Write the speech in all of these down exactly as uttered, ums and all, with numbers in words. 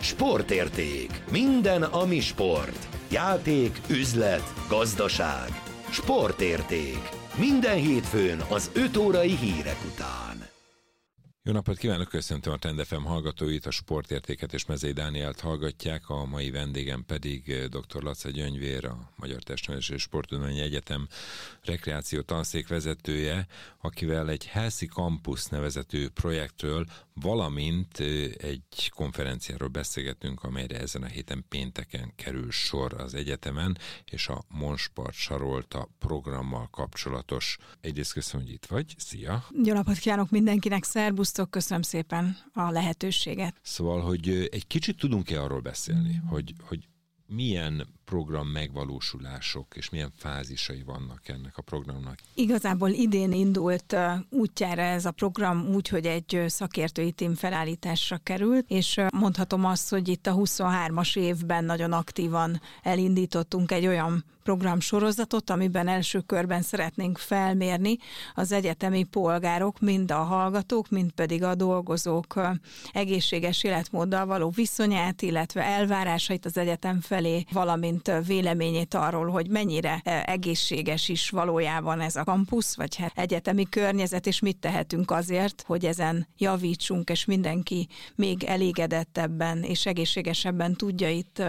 Sportérték. Minden, ami sport. Játék, üzlet, gazdaság. Sportérték. Minden hétfőn az öt órai hírek után. Jó napot kívánok, köszöntöm a Trend ef em hallgatóit, a Sportértéket és Mezei Dánielt hallgatják, a mai vendégem pedig dr. Laca Gyöngyvér, a Magyar Testnevelési és Sporttudományi Egyetem rekreáció tanszék vezetője, akivel egy Healthy Campus nevezetű projektről, valamint egy konferenciáról beszélgetünk, amelyre ezen a héten pénteken kerül sor az egyetemen, és a Monspart Sarolta programmal kapcsolatos. Egyrészt köszönöm, hogy itt vagy. Szia! Jó napot kívánok mindenkinek, szerbusztok, köszönöm szépen a lehetőséget. Szóval, hogy egy kicsit tudunk-e arról beszélni, hogy, hogy milyen program megvalósulások és milyen fázisai vannak ennek a programnak? Igazából idén indult útjára ez a program úgy, hogy egy szakértői tím felállításra került, és mondhatom azt, hogy itt a huszonhármas évben nagyon aktívan elindítottunk egy olyan programsorozatot, amiben első körben szeretnénk felmérni az egyetemi polgárok, mind a hallgatók, mind pedig a dolgozók egészséges életmóddal való viszonyát, illetve elvárásait az egyetem felé, valamint véleményét arról, hogy mennyire egészséges is valójában ez a kampusz, vagy hát egyetemi környezet, és mit tehetünk azért, hogy ezen javítsunk, és mindenki még elégedettebben és egészségesebben tudja itt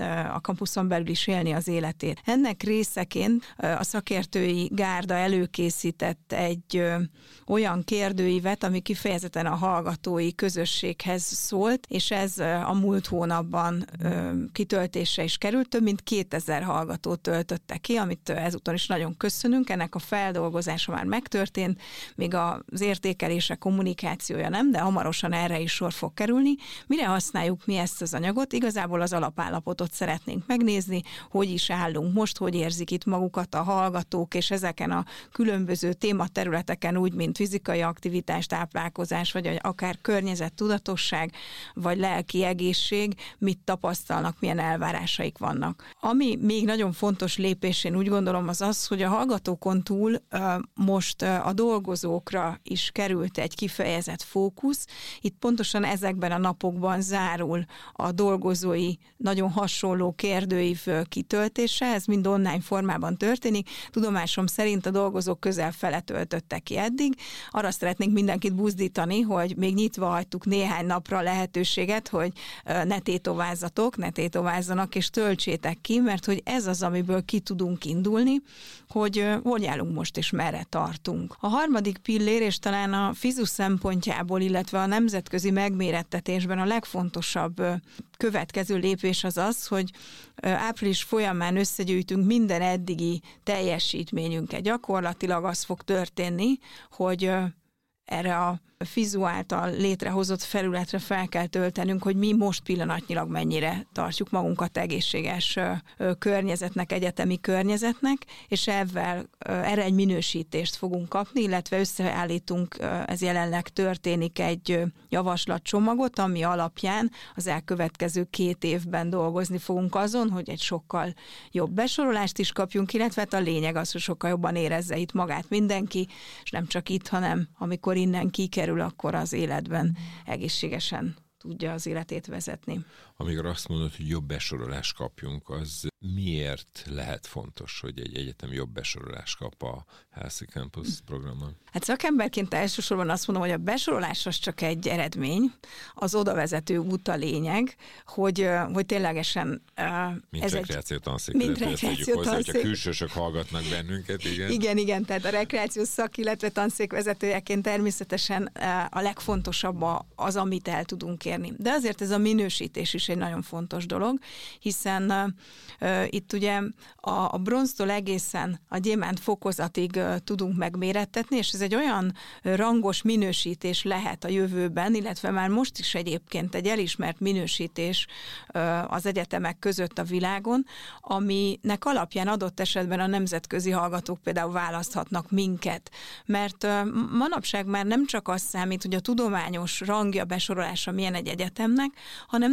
a kampuszon belül is élni az életét. Ennek részeként a szakértői gárda előkészített egy ö, olyan kérdőívet, ami kifejezetten a hallgatói közösséghez szólt, és ez a múlt hónapban ö, kitöltésre is került. Több mint kétezer hallgató töltötte ki, amit ezúton is nagyon köszönünk. Ennek a feldolgozása már megtörtént, még az értékelése, kommunikációja nem, de hamarosan erre is sor fog kerülni. Mire használjuk mi ezt az anyagot? Igazából az alapállapotot szeretnénk megnézni, hogy is állunk most, hogy érzik itt magukat a hallgatók, és ezeken a különböző tématerületeken úgy, mint fizikai aktivitás, táplálkozás, vagy akár környezettudatosság, vagy lelki egészség, mit tapasztalnak, milyen elvárásaik vannak. Ami még nagyon fontos lépés, én úgy gondolom, az az, hogy a hallgatókon túl most a dolgozókra is került egy kifejezett fókusz. Itt pontosan ezekben a napokban zárul a dolgozói nagyon hasonló kérdőív kitöltése, ez mind online formában történik. Tudomásom szerint a dolgozók közel fele töltöttek ki eddig. Arra szeretnénk mindenkit buzdítani, hogy még nyitva hagytuk néhány napra a lehetőséget, hogy ne tétovázzatok, ne tétovázzanak, és töltsétek ki, mert hogy ez az, amiből ki tudunk indulni, hogy hogy állunk most és merre tartunk. A harmadik pillér, és talán a fizu szempontjából, illetve a nemzetközi megmérettetésben a legfontosabb következő lépés az az, hogy április folyamán összegyűjtünk minden eddigi teljesítményünket. Gyakorlatilag az fog történni, hogy erre a fizu által létrehozott felületre fel kell töltenünk, hogy mi most pillanatnyilag mennyire tartjuk magunkat egészséges környezetnek, egyetemi környezetnek, és ezzel erre egy minősítést fogunk kapni, illetve összeállítunk, ez jelenleg történik, egy javaslatcsomagot, ami alapján az elkövetkező két évben dolgozni fogunk azon, hogy egy sokkal jobb besorolást is kapjunk, illetve hát a lényeg az, hogy sokkal jobban érezze itt magát mindenki, és nem csak itt, hanem amikor innen kikerül, akkor az életben egészségesen tudja az életét vezetni. Amikor azt mondod, hogy jobb besorolást kapjunk, az miért lehet fontos, hogy egy egyetem jobb besorolást kap a Healthy Campus programon? Hát szakemberként elsősorban azt mondom, hogy a besorolás az csak egy eredmény, az odavezető út a lényeg, hogy, hogy ténylegesen mint ez rekreáció tanszék, mint rekreáció hozzá, tanszék. hogyha külsősök hallgatnak bennünket, igen. Igen, igen, tehát a rekreáció szak, illetve tanszékvezetőjeként természetesen a legfontosabb az, amit el tudunk érni. De azért ez a minősítés is egy nagyon fontos dolog, hiszen uh, itt ugye a, a bronztól egészen a gyémánt fokozatig uh, tudunk megmérettetni, és ez egy olyan rangos minősítés lehet a jövőben, illetve már most is egyébként egy elismert minősítés uh, az egyetemek között a világon, aminek alapján adott esetben a nemzetközi hallgatók például választhatnak minket. Mert uh, manapság már nem csak az számít, hogy a tudományos rangja, besorolása milyen egy egyetemnek, hanem nagyon sokszor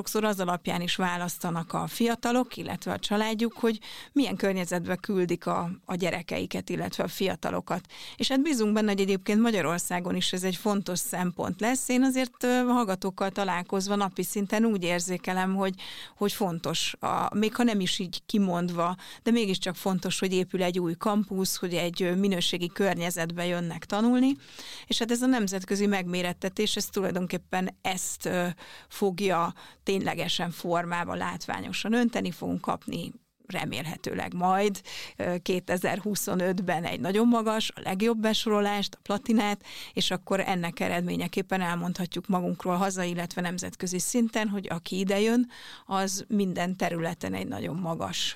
sokszor az alapján is választanak a fiatalok, illetve a családjuk, hogy milyen környezetbe küldik a, a gyerekeiket, illetve a fiatalokat. És hát bízunk benne, hogy egyébként Magyarországon is ez egy fontos szempont lesz. Én azért hallgatókkal találkozva napi szinten úgy érzékelem, hogy, hogy fontos, a, még ha nem is így kimondva, de mégiscsak fontos, hogy épül egy új kampusz, hogy egy minőségi környezetbe jönnek tanulni, és hát ez a nemzetközi megmérettetés, ez tulajdonképpen ezt fogja ténylegesen formába látványosan önteni, fogunk kapni remélhetőleg majd kétezer-huszonötben egy nagyon magas, a legjobb besorolást, a platinát, és akkor ennek eredményeképpen elmondhatjuk magunkról hazai, illetve nemzetközi szinten, hogy aki idejön, az minden területen egy nagyon magas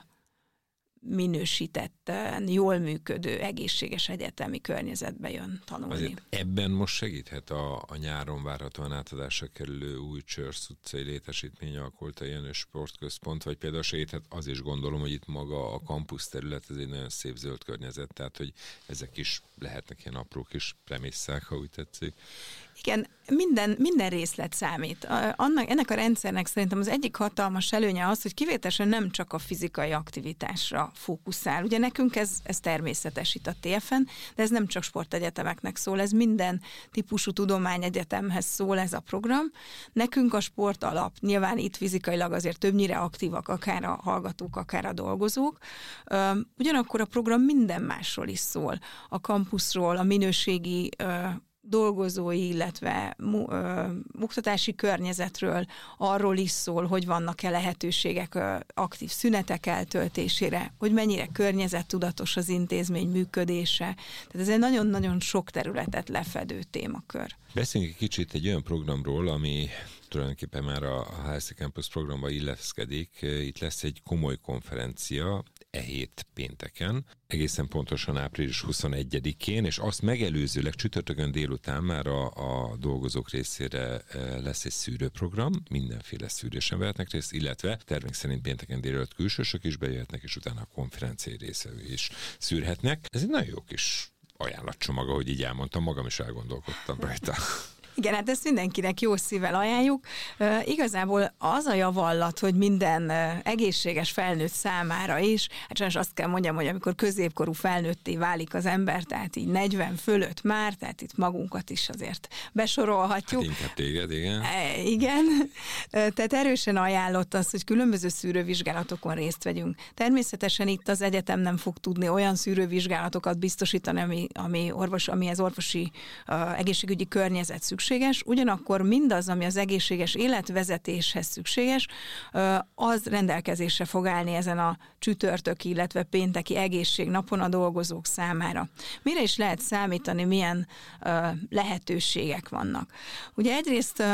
minősítetten, jól működő, egészséges egyetemi környezetbe jön tanulni. Azért ebben most segíthet a, a nyáron várhatóan átadásra kerülő új Csörsz utcai létesítmény, a Koltai Jenő Sportközpont, vagy például segíthet az is, gondolom, hogy itt maga a kampusz terület, ez egy nagyon szép zöld környezet, tehát hogy ezek is lehetnek ilyen apró kis premisszák, ha úgy tetszik. Igen, minden, minden részlet számít. Annak, ennek a rendszernek szerintem az egyik hatalmas előnye az, hogy kivételesen nem csak a fizikai aktivitásra fókuszál. Ugye nekünk ez, ez természetes itt a té ef-en, de ez nem csak sportegyetemeknek szól, ez minden típusú tudományegyetemhez szól ez a program. Nekünk a sport alap, nyilván itt fizikailag azért többnyire aktívak, akár a hallgatók, akár a dolgozók. Ugyanakkor a program minden másról is szól. A kampuszról, a minőségi dolgozói, illetve ö, oktatási környezetről, arról is szól, hogy vannak-e lehetőségek ö, aktív szünetek eltöltésére, hogy mennyire környezettudatos az intézmény működése. Tehát ez egy nagyon-nagyon sok területet lefedő témakör. Beszéljünk egy kicsit egy olyan programról, ami tulajdonképpen már a há es zé Campus programba illeszkedik. Itt lesz egy komoly konferencia e hét pénteken, egészen pontosan április huszonegyedikén, és azt megelőzőleg csütörtökön délután már a, a dolgozók részére lesz egy szűrőprogram, mindenféle szűrésen vehetnek részt, illetve tervünk szerint pénteken délelőtt külsősök is bejöhetnek, és utána a konferenciai részevő is szűrhetnek. Ez egy nagyon jó kis ajánlatcsomag, ahogy így elmondtam, magam is elgondolkodtam rajta. Igen, hát ezt mindenkinek jó szívvel ajánljuk. Uh, igazából az a javallat, hogy minden uh, egészséges felnőtt számára is, hát sajnos azt kell mondjam, hogy amikor középkorú felnőtté válik az ember, tehát így negyven fölött már, tehát itt magunkat is azért besorolhatjuk. Hát inkább téged, igen. E, igen, uh, tehát erősen ajánlott az, hogy különböző szűrővizsgálatokon részt vegyünk. Természetesen itt az egyetem nem fog tudni olyan szűrővizsgálatokat biztosítani, ami, ami orvos, amihez orvosi uh, egészségügyi környezet szükséges. Ugyanakkor mindaz, ami az egészséges életvezetéshez szükséges, az rendelkezésre fog állni ezen a csütörtöki, illetve pénteki egészségnapon a dolgozók számára. Mire is lehet számítani, milyen lehetőségek vannak? Ugye egyrészt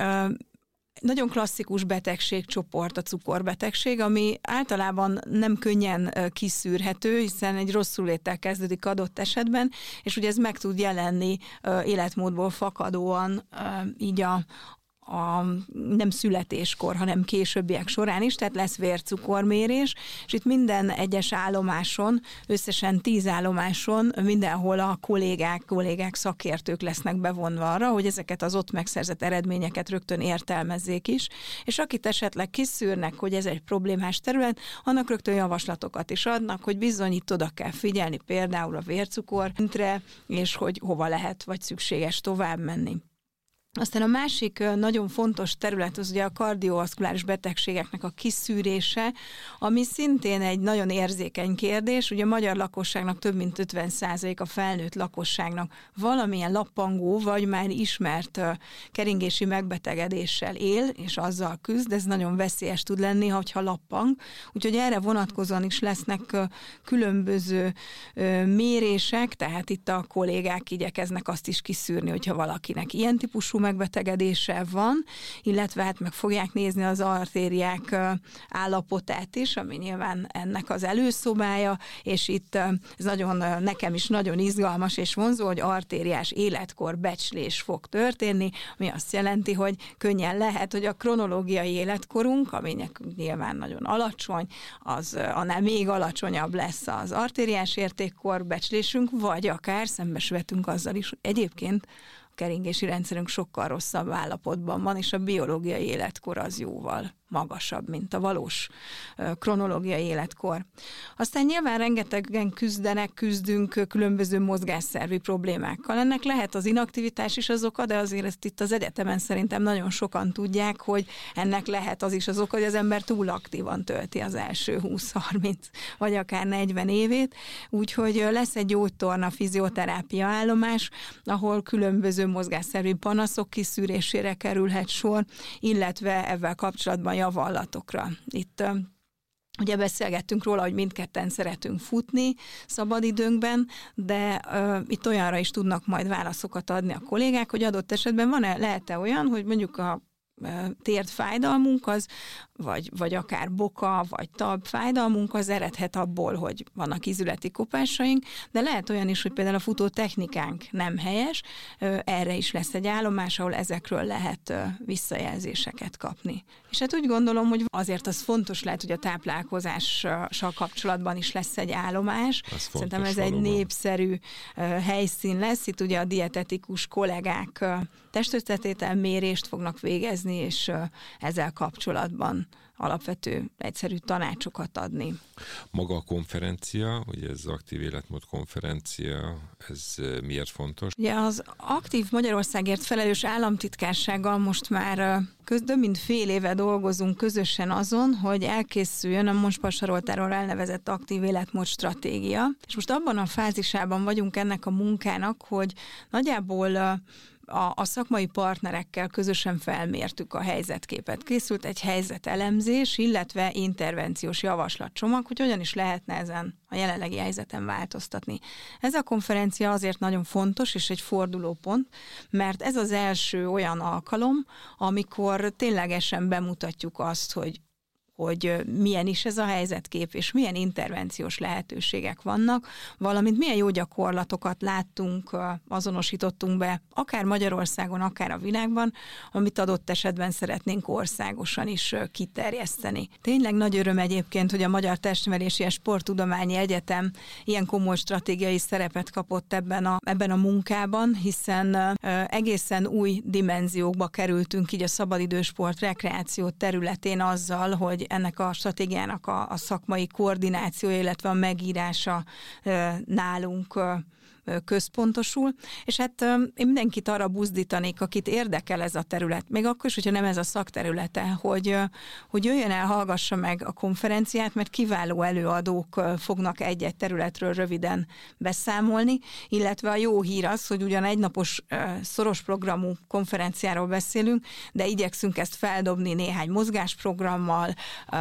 nagyon klasszikus betegségcsoport a cukorbetegség, ami általában nem könnyen kiszűrhető, hiszen egy rosszul léttel kezdődik adott esetben, és ugye ez meg tud jelenni életmódból fakadóan így a, a nem születéskor, hanem későbbiek során is, tehát lesz vércukormérés, és itt minden egyes állomáson, összesen tíz állomáson mindenhol a kollégák, kollégák, szakértők lesznek bevonva arra, hogy ezeket az ott megszerzett eredményeket rögtön értelmezzék is, és akit esetleg kiszűrnek, hogy ez egy problémás terület, annak rögtön javaslatokat is adnak, hogy bizony itt oda kell figyelni például a vércukorra, és hogy hova lehet vagy szükséges tovább menni. Aztán a másik nagyon fontos terület az ugye a kardiovaszkuláris betegségeknek a kiszűrése, ami szintén egy nagyon érzékeny kérdés. Ugye a magyar lakosságnak több mint ötven százalék a felnőtt lakosságnak valamilyen lappangó, vagy már ismert keringési megbetegedéssel él, és azzal küzd, ez nagyon veszélyes tud lenni, hogyha lappang. Úgyhogy erre vonatkozóan is lesznek különböző mérések, tehát itt a kollégák igyekeznek azt is kiszűrni, hogyha valakinek ilyen típusú megbetegedése van, illetve hát meg fogják nézni az artériák állapotát is, ami nyilván ennek az előszobája, és itt ez nagyon, nekem is nagyon izgalmas és vonzó, hogy artériás életkor becslés fog történni, ami azt jelenti, hogy könnyen lehet, hogy a kronológiai életkorunk, ami nekünk nyilván nagyon alacsony, az annál még alacsonyabb lesz az artériás értékkor becslésünk, vagy akár szembesülhetünk azzal is, hogy egyébként vérkeringési rendszerünk sokkal rosszabb állapotban van, és a biológiai életkor az jóval magasabb, mint a valós kronológiai életkor. Aztán nyilván rengetegen küzdenek, küzdünk különböző mozgásszervi problémákkal. Ennek lehet az inaktivitás is az oka, de azért ezt itt az egyetemen szerintem nagyon sokan tudják, hogy ennek lehet az is az oka, hogy az ember túl aktívan tölti az első húsz-harminc vagy akár negyven évét. Úgyhogy lesz egy gyógytorna fizioterápia állomás, ahol különböző mozgásszervi panaszok kiszűrésére kerülhet sor, illetve ezzel kapcsolatban javallatokra. Itt ugye beszélgettünk róla, hogy mindketten szeretünk futni szabadidőnkben, de uh, itt olyanra is tudnak majd válaszokat adni a kollégák, hogy adott esetben van-e, lehet-e olyan, hogy mondjuk a térdfájdalmunk az, vagy, vagy akár boka, vagy talp fájdalmunk az eredhet abból, hogy vannak ízületi kopásaink, de lehet olyan is, hogy például a futó technikánk nem helyes, erre is lesz egy állomás, ahol ezekről lehet visszajelzéseket kapni. És hát úgy gondolom, hogy azért az fontos lehet, hogy a táplálkozással kapcsolatban is lesz egy állomás. Szerintem ez valóban egy népszerű helyszín lesz. Itt ugye a dietetikus kollégák testösszetételmérést fognak végezni, és ezzel kapcsolatban alapvető, egyszerű tanácsokat adni. Maga a konferencia, ugye ez az Aktív Életmód konferencia, ez miért fontos? Ugye az Aktív Magyarországért felelős államtitkársággal most már több mint fél éve dolgozunk közösen azon, hogy elkészüljön a Monspasaroltáról elnevezett Aktív Életmód stratégia. És most abban a fázisában vagyunk ennek a munkának, hogy nagyjából A, a szakmai partnerekkel közösen felmértük a helyzetképet. Készült egy helyzetelemzés, illetve intervenciós javaslatcsomag, hogy hogyan is lehetne ezen a jelenlegi helyzeten változtatni. Ez a konferencia azért nagyon fontos és egy fordulópont, mert ez az első olyan alkalom, amikor ténylegesen bemutatjuk azt, hogy hogy milyen is ez a helyzetkép, és milyen intervenciós lehetőségek vannak, valamint milyen jó gyakorlatokat láttunk, azonosítottunk be, akár Magyarországon, akár a világban, amit adott esetben szeretnénk országosan is kiterjeszteni. Tényleg nagy öröm egyébként, hogy a Magyar Testnevelési és Sporttudományi Egyetem ilyen komoly stratégiai szerepet kapott ebben a, ebben a munkában, hiszen egészen új dimenziókba kerültünk így a szabadidősport, rekreáció területén azzal, hogy ennek a stratégiának a, a szakmai koordinációja, illetve a megírása e, nálunk e, központosul, és hát e, én mindenkit arra buzdítanék, akit érdekel ez a terület, még akkor is, hogyha nem ez a szakterülete, hogy, e, hogy jöjjön el, hallgassa meg a konferenciát, mert kiváló előadók e, fognak egy-egy területről röviden beszámolni, illetve a jó hír az, hogy ugyan egynapos e, szoros programú konferenciáról beszélünk, de igyekszünk ezt feldobni néhány mozgásprogrammal,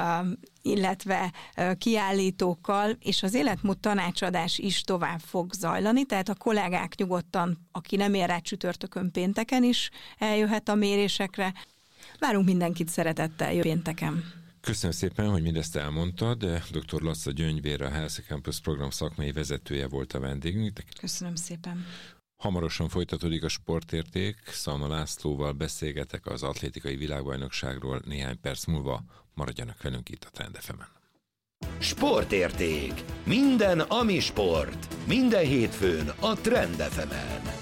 illetve kiállítókkal, és az életmód tanácsadás is tovább fog zajlani, tehát a kollégák nyugodtan, aki nem ér rá csütörtökön, pénteken is eljöhet a mérésekre. Várunk mindenkit szeretettel jövő pénteken. Köszönöm szépen, hogy mindezt elmondtad. dr. Laca Gyöngyvér, a Healthy Campus program szakmai vezetője volt a vendégünk. Köszönöm szépen. Hamarosan folytatódik a Sportérték. Szalma Lászlóval beszélgetek az atlétikai világbajnokságról néhány perc múlva. Maradjanak velünk itt a Trend ef emen. Sportérték. Minden, ami sport. Minden hétfőn a Trend ef emen.